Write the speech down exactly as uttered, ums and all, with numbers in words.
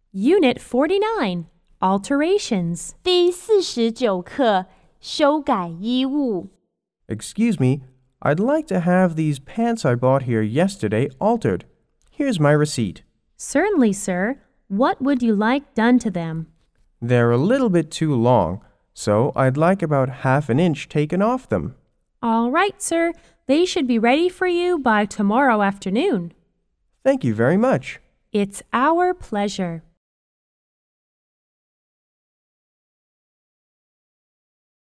Unit forty-nine, Alterations. 第四十九课，修改衣物。 Excuse me, I'd like to have these pants I bought here yesterday altered. Here's my receipt. Certainly, sir. What would you like done to them? They're a little bit too long, so I'd like about half an inch taken off them. All right, sir. They should be ready for you by tomorrow afternoon. Thank you very much. It's our pleasure.